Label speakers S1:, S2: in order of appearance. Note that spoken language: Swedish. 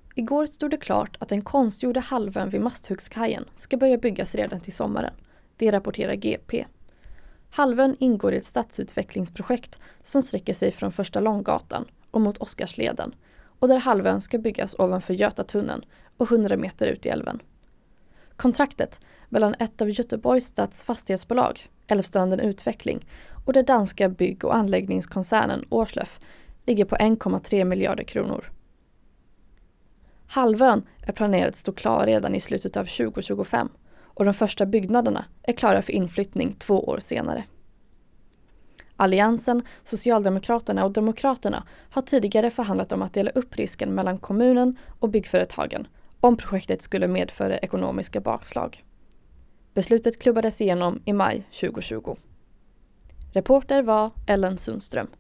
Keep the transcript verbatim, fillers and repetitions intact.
S1: Igår stod det klart att den konstgjorda halvön vid Masthuggskajen ska börja byggas redan till sommaren. Det rapporterar G P. Halvön ingår i ett stadsutvecklingsprojekt som sträcker sig från Första Långgatan och mot Oscarsleden och där halvön ska byggas ovanför Götatunneln och hundra meter ut i älven. Kontraktet mellan ett av Göteborgs stads fastighetsbolag, Älvstranden Utveckling, och den danska bygg- och anläggningskoncernen Årslöf ligger på en komma tre miljarder kronor. Halvön är planerad att stå klar redan i slutet av tjugo tjugofem och de första byggnaderna är klara för inflyttning två år senare. Alliansen, Socialdemokraterna och Demokraterna har tidigare förhandlat om att dela upp risken mellan kommunen och byggföretagen om projektet skulle medföra ekonomiska bakslag. Beslutet klubbades igenom i maj tjugo tjugo. Reporter var Ellen Sundström.